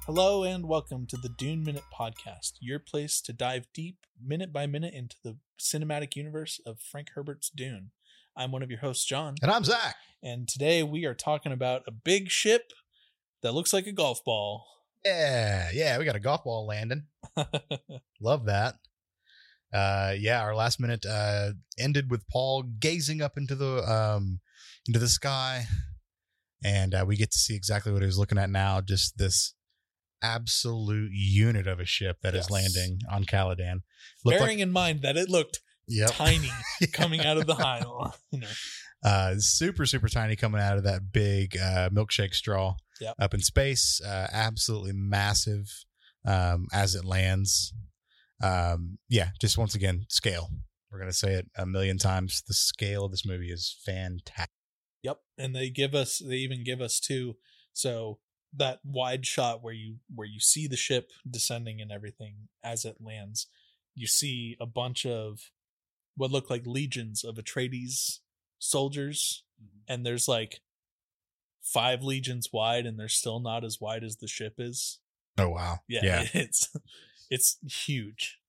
Hello and welcome to the Dune Minute Podcast, your place to dive deep, minute by minute, into the cinematic universe of Frank Herbert's Dune. I'm one of your hosts, John. And I'm Zach. And today we are talking about a big ship that looks like a golf ball. Yeah, we got a golf ball landing. Love that. Our last minute ended with Paul gazing up into the sky, and we get to see exactly what he was looking at now. Just this absolute unit of a ship that is landing on Caladan. Bearing in mind that it looked tiny coming out of the High. Super tiny coming out of that big milkshake straw up in space. Absolutely massive as it lands. Just once again, scale. We're going to say it a million times. The scale of this movie is fantastic. Yep. And they even give us too. So that wide shot where you see the ship descending and everything as it lands, you see a bunch of what look like legions of Atreides soldiers, and there's like 5 legions wide, and they're still not as wide as the ship is. Oh wow. Yeah. It's huge.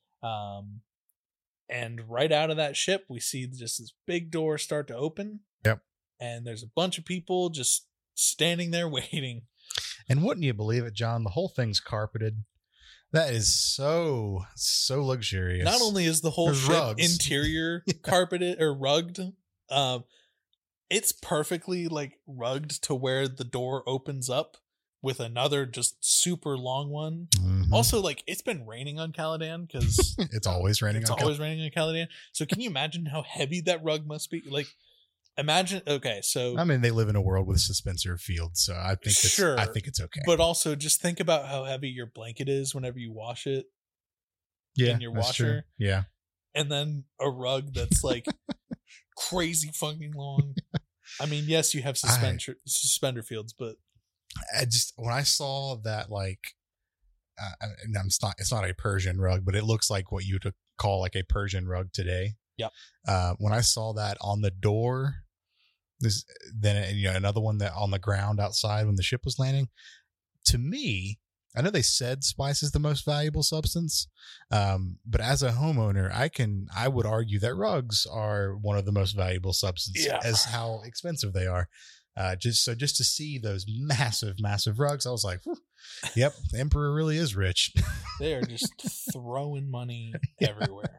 And right out of that ship we see just this big door start to open. Yep. And there's a bunch of people just standing there waiting. And wouldn't you believe it, John? The whole thing's carpeted. That is so luxurious. Not only is the whole ship interior carpeted or rugged, it's perfectly like rugged to where the door opens up with another just super long one. Mm-hmm. Also, like, it's been raining on Caladan because it's always raining. Raining on Caladan. So can you imagine how heavy that rug must be? Like, imagine. Okay, so I mean, they live in a world with suspensor fields, so I think it's okay. But also, just think about how heavy your blanket is whenever you wash it. In your washer. True. Yeah. And then a rug that's like crazy fucking long. I mean, yes, you have suspender fields, but when I saw that, like, it's not a Persian rug, but it looks like what you would call like a Persian rug today. Yep. When I saw that on the door, another one that on the ground outside when the ship was landing, to me, I know they said spice is the most valuable substance, but as a homeowner, I would argue that rugs are one of the most valuable substances as how expensive they are. Just to see those massive rugs, I was like, yep, the Emperor really is rich. They are just throwing money everywhere.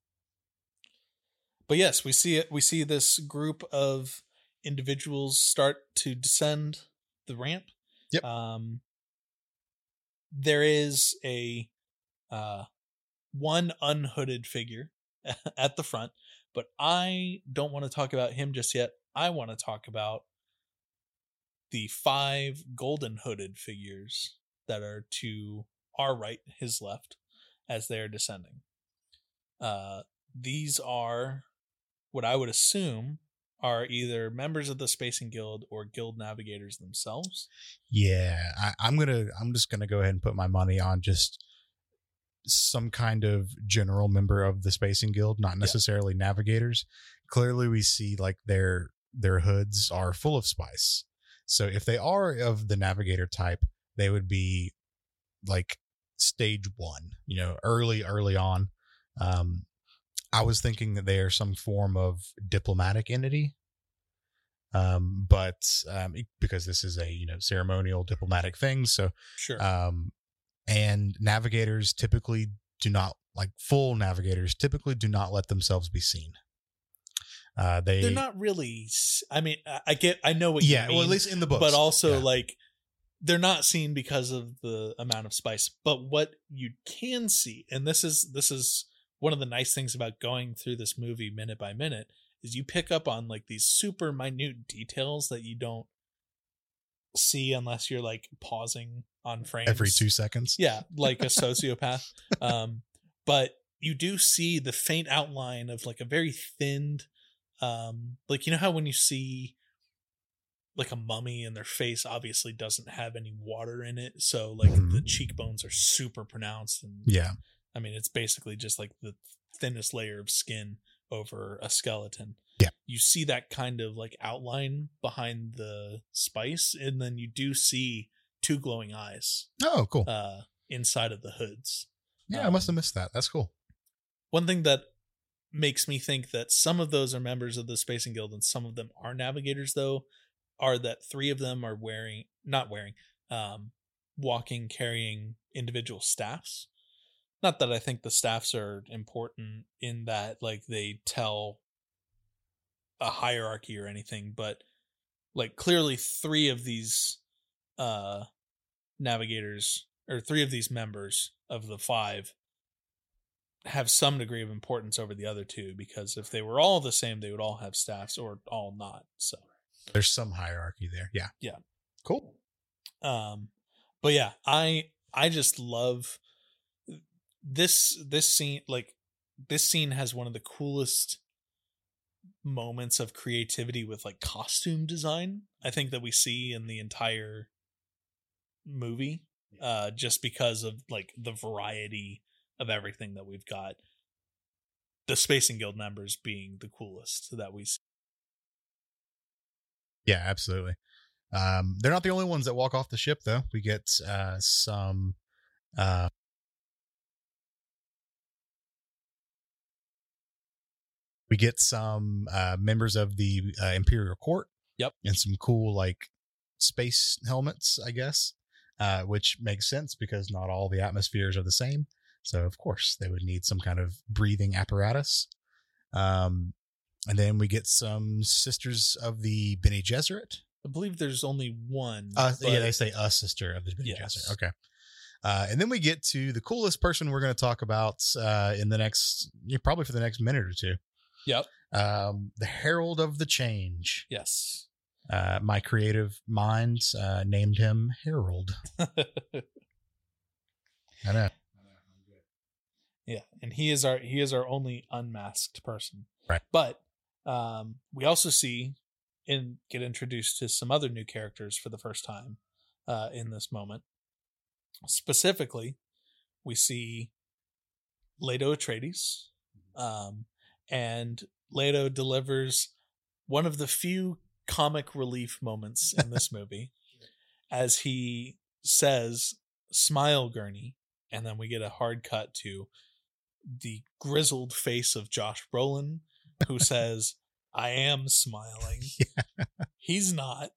But yes, we see it. We see this group of individuals start to descend the ramp. Yep. There is a one unhooded figure at the front, but I don't want to talk about him just yet. I want to talk about the 5 golden hooded figures that are to our right, his left, as they are descending. These are what I would assume are either members of the Spacing Guild or guild navigators themselves. Yeah, I'm just gonna go ahead and put my money on just some kind of general member of the Spacing Guild, not necessarily navigators. Clearly, we see like their hoods are full of spice. So if they are of the navigator type, they would be like stage 1, early on. I was thinking that they are some form of diplomatic entity. But because this is a, ceremonial diplomatic thing. So, sure. And navigators typically do not, like full navigators typically do not let themselves be seen. They're not really, I mean, I know what you mean. Well, at least in the books. But also like they're not seen because of the amount of spice. But what you can see, and this is one of the nice things about going through this movie minute by minute, is you pick up on like these super minute details that you don't see unless you're like pausing on frames every 2 seconds. Yeah, like a sociopath. But you do see the faint outline of like a very thinned, like, how when you see like a mummy and their face obviously doesn't have any water in it, so like the cheekbones are super pronounced, and I mean it's basically just like the thinnest layer of skin over a skeleton. Yeah, you see that kind of like outline behind the spice, and then you do see two glowing eyes Oh, cool. inside of the hoods. Yeah, I must have missed that. That's cool. One thing that makes me think that some of those are members of the Spacing Guild and some of them are navigators, though, are that 3 of them are walking, carrying individual staffs. Not that I think the staffs are important in that, like, they tell a hierarchy or anything, but like clearly 3 of these navigators, or 3 of these members of the 5, have some degree of importance over the other 2, because if they were all the same, they would all have staffs, or all not. So there's some hierarchy there. Yeah. Cool. But yeah, I just love this scene. Like, this scene has one of the coolest moments of creativity with like costume design, I think, that we see in the entire movie, just because of like the variety of everything that we've got, the Spacing Guild members being the coolest that we see. Yeah, absolutely. They're not the only ones that walk off the ship, though. We get some members of the Imperial Court. Yep. And some cool like space helmets, I guess, which makes sense because not all the atmospheres are the same. So of course they would need some kind of breathing apparatus. And then we get some sisters of the Bene Gesserit. I believe there's only one. Yeah, they say a sister of the Bene Gesserit. Okay. And then we get to the coolest person we're going to talk about probably for the next minute or two. Yep. The Herald of the Change. Yes. My creative mind named him Harold. I know. Yeah, and he is our only unmasked person. Right. But we also see and get introduced to some other new characters for the first time in this moment. Specifically, we see Leto Atreides, and Leto delivers one of the few comic relief moments in this movie, as he says, "Smile, Gurney," and then we get a hard cut to the grizzled face of Josh Brolin, who says, "I am smiling." Yeah. He's not.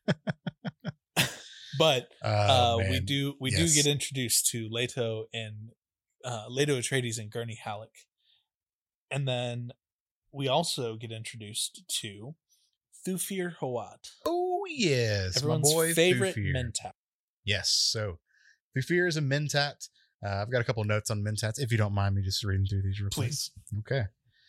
But we do get introduced to Leto Atreides and Gurney Halleck. And then we also get introduced to Thufir Hawat. Oh yes, everyone's my boy favorite Thufir. Mentat. Yes, so Thufir is a Mentat. I've got a couple notes on Mentats, if you don't mind me just reading through these real quick. Please. Okay.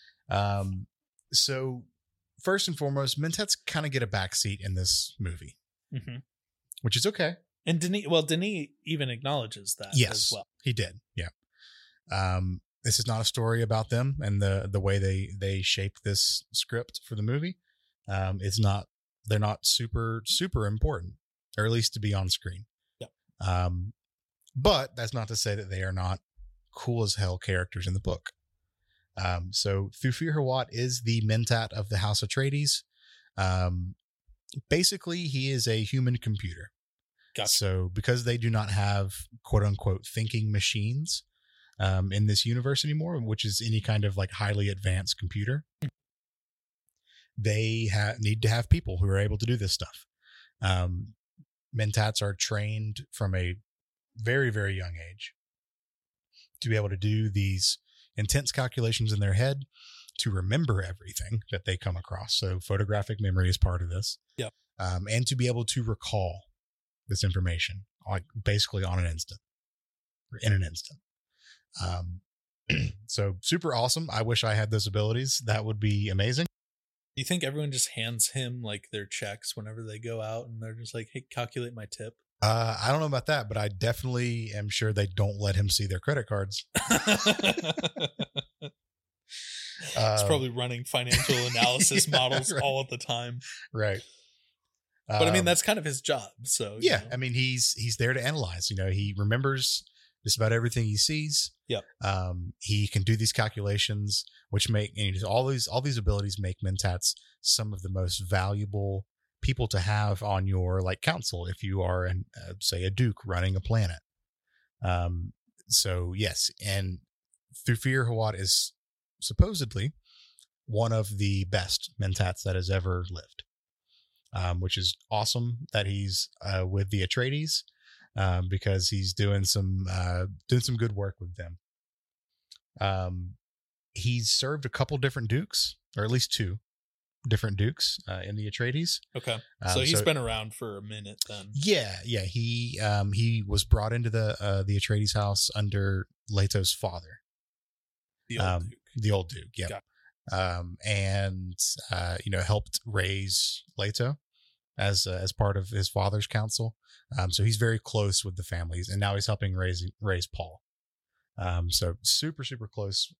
So first and foremost, Mentats kind of get a backseat in this movie, which is okay. And Denis even acknowledges that as well. He did. Yeah. This is not a story about them and the way they shaped this script for the movie. They're not super, super important, or at least to be on screen. Yep. But that's not to say that they are not cool as hell characters in the book. So Thufir Hawat is the Mentat of the House Atreides. Basically, he is a human computer. Gotcha. So because they do not have quote unquote thinking machines in this universe anymore, which is any kind of like highly advanced computer, they need to have people who are able to do this stuff. Mentats are trained from a very, very young age to be able to do these intense calculations in their head, to remember everything that they come across. So photographic memory is part of this. Yep. And to be able to recall this information, like basically on an instant, or in an instant. So super awesome. I wish I had those abilities. That would be amazing. Do you think everyone just hands him like their checks whenever they go out, and they're just like, "Hey, calculate my tip"? I don't know about that, but I definitely am sure they don't let him see their credit cards. It's probably running financial analysis models right. all of the time. Right. But I mean, that's kind of his job. So yeah, I mean, he's there to analyze. He remembers just about everything he sees. Yep. He can do these calculations, which all these abilities make Mentats some of the most valuable people to have on your like council if you are an say a duke running a planet. So yes, and Thufir Hawat is supposedly one of the best Mentats that has ever lived, which is awesome that he's with the Atreides, because he's doing some good work with them. He's served a couple different dukes, or at least two different dukes in the Atreides. Okay, so he's been around for a minute then. Yeah. He was brought into the Atreides house under Leto's father, the old duke. Yeah. And helped raise Leto as part of his father's council. So he's very close with the families, and now he's helping raise Paul. So super, super close.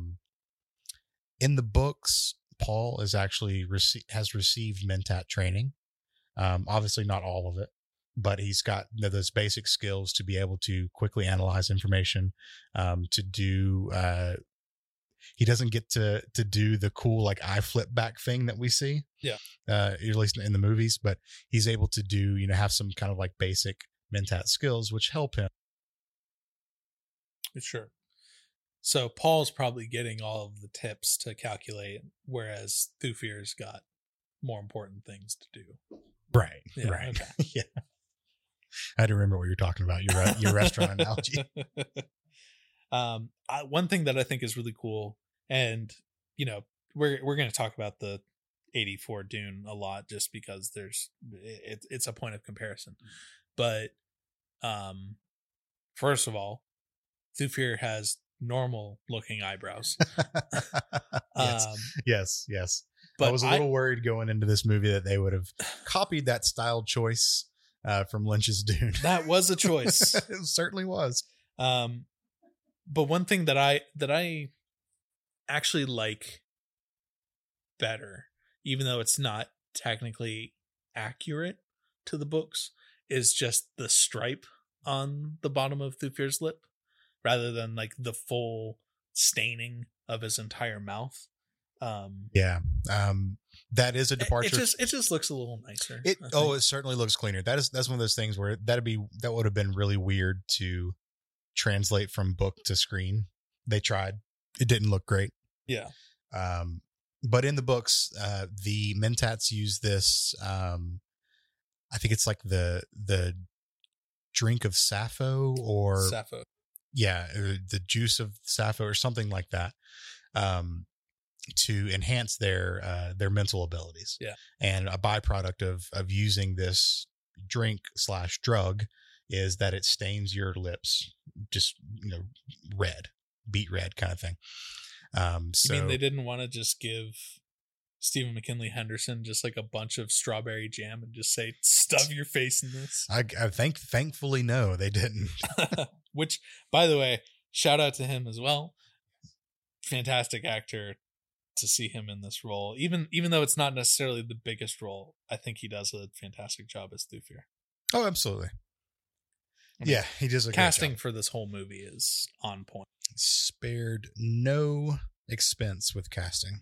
In the books, Paul is actually has received Mentat training. Obviously not all of it, but he's got those basic skills to be able to quickly analyze information, to do, he doesn't get to do the cool, like eye flip back thing that we see. Yeah. At least in the movies, but he's able to do, have some kind of like basic Mentat skills, which help him. Sure. So Paul's probably getting all of the tips to calculate, whereas Thufir's got more important things to do. Right. Yeah, right. Okay. Yeah. I had to remember what you're talking about. Your restaurant analogy. One thing that I think is really cool, and we're going to talk about the 84 Dune a lot, just because it's a point of comparison. But first of all, Thufir has normal looking eyebrows. Yes. But I was a little worried going into this movie that they would have copied that style choice from Lynch's Dune. That was a choice. It certainly was. But one thing that I actually like better, even though it's not technically accurate to the books, is just the stripe on the bottom of Thufir's lip, rather than like the full staining of his entire mouth. That is a departure. It just looks a little nicer. It certainly looks cleaner. That's one of those things where that would have been really weird to translate from book to screen. They tried. It didn't look great. Yeah. But in the books, the Mentats use this. I think it's like the drink of Sappho, or Sappho. Yeah, the juice of Sappho or something like that, to enhance their mental abilities. Yeah. And a byproduct of using this drink / drug is that it stains your lips just red, beet red kind of thing. So you mean they didn't want to just give Stephen McKinley Henderson just like a bunch of strawberry jam and just say, stuff your face in this? I thankfully no, they didn't. Which, by the way, shout out to him as well. Fantastic actor to see him in this role. Even though it's not necessarily the biggest role, I think he does a fantastic job as Thufir. Oh, absolutely. Yeah, he does a casting for this whole movie is on point. Spared no expense with casting.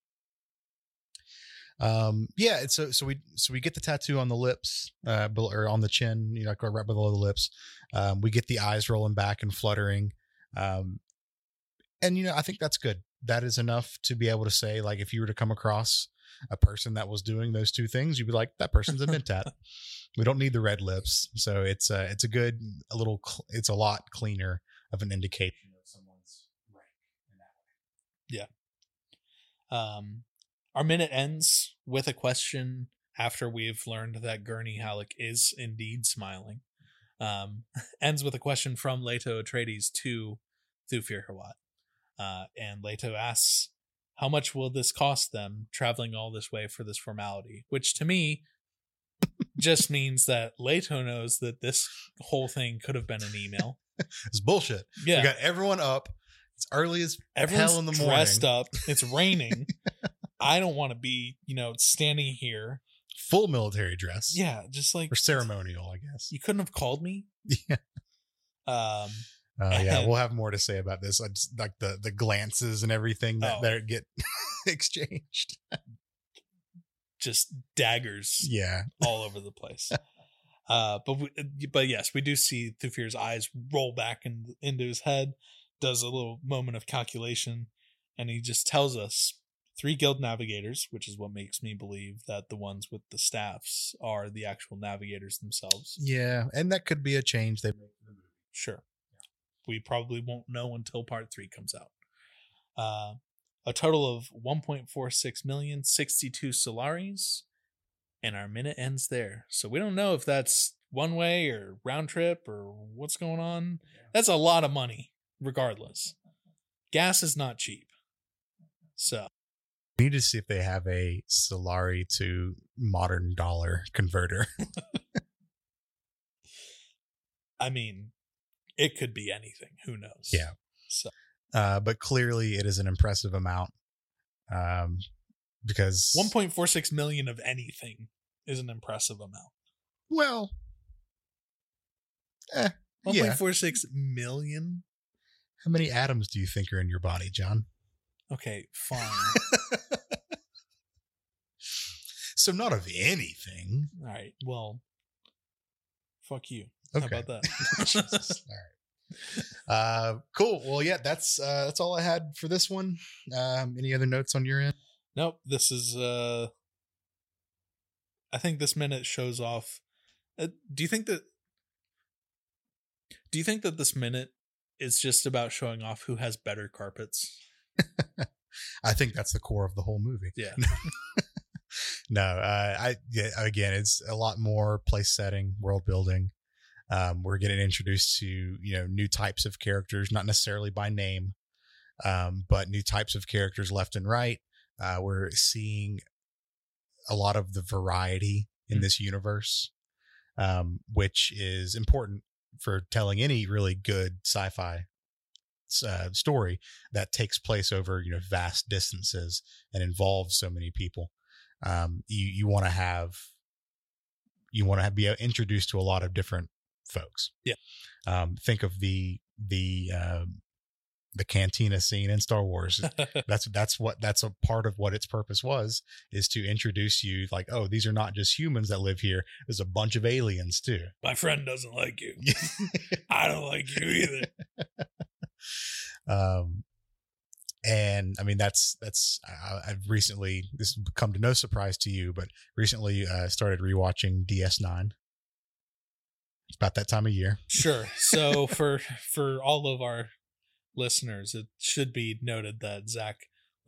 So we get the tattoo on the lips, or on the chin, like right below the lips. We get the eyes rolling back and fluttering. And I think that's good. That is enough to be able to say, like, if you were to come across a person that was doing those two things, you'd be like, that person's a Mentat. We don't need the red lips. So it's a lot cleaner of an indication of someone's rank in that way. Yeah. Our minute ends with a question after we've learned that Gurney Halleck is indeed smiling. Ends with a question from Leto Atreides to Thufir Hawat. And Leto asks, how much will this cost them traveling all this way for this formality? Which to me just means that Leto knows that this whole thing could have been an email. It's bullshit. Yeah. We got everyone up. It's early as Everyone's hell in the morning. Dressed up. It's raining. I don't want to be, standing here. Full military dress. Yeah, just like... Or ceremonial, I guess. You couldn't have called me? Yeah. Yeah, we'll have more to say about this. Just, like the glances and everything that get exchanged. just daggers Yeah. all over the place. But yes, we do see Thufir's eyes roll back into his head, does a little moment of calculation, and he just tells us 3 guild navigators, which is what makes me believe that the ones with the staffs are the actual navigators themselves. Yeah, and that could be a change they make in the movie. Sure. We probably won't know until part 3 comes out. A total of 1.46 million, 62 Solaris, and our minute ends there. So we don't know if that's one way or round trip or what's going on. That's a lot of money, regardless. Gas is not cheap. So we need to see if they have a Solari to modern dollar converter. I mean, it could be anything. Who knows? Yeah. So, but clearly it is an impressive amount. Because 1.46 million of anything is an impressive amount. Well, 1.46 million? How many atoms do you think are in your body, John? Okay, fine. So not of anything. All right. Well, fuck you. Okay. How about that? Jesus. All right. Cool. Well, yeah, that's all I had for this one. Any other notes on your end? Nope. This is I think this minute shows off. Do you think that this minute is just about showing off who has better carpets? I think that's the core of the whole movie. Yeah. No, again, it's a lot more place setting, world building. We're getting introduced to, new types of characters, not necessarily by name, but new types of characters left and right. We're seeing a lot of the variety in this universe, which is important for telling any really good sci-fi story that takes place over, vast distances and involves so many people. You want to be introduced to a lot of different folks. Yeah. Think of the cantina scene in Star Wars. that's a part of what its purpose was, is to introduce you like, oh, these are not just humans that live here. There's a bunch of aliens too. My friend doesn't like you. I don't like you either. And I mean, I've recently, this has come to no surprise to you, but recently started rewatching DS9. It's about that time of year. Sure. So for all of our listeners, it should be noted that Zach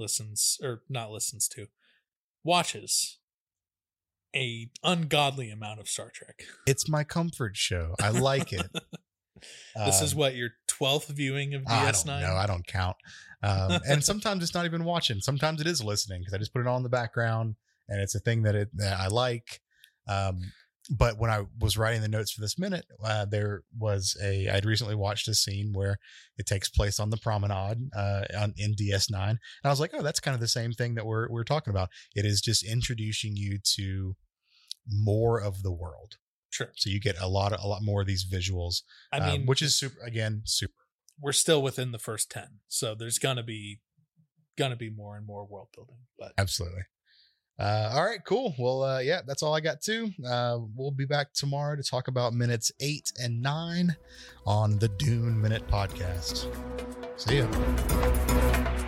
watches a ungodly amount of Star Trek. It's my comfort show. I like it. This is what, your 12th viewing of DS9? I don't know. I don't count. And sometimes it's not even watching. Sometimes it is listening because I just put it on in the background and it's a thing that I like. But when I was writing the notes for this minute, I'd recently watched a scene where it takes place on the promenade in DS9. And I was like, oh, that's kind of the same thing that we're talking about. It is just introducing you to more of the world. Sure. So you get a lot more of these visuals, which is super. We're still within the first 10. So there's gonna be more and more world building, but absolutely. All right, cool. Well, yeah, that's all I got too. We'll be back tomorrow to talk about minutes 8 and 9 on the Dune Minute Podcast. See ya.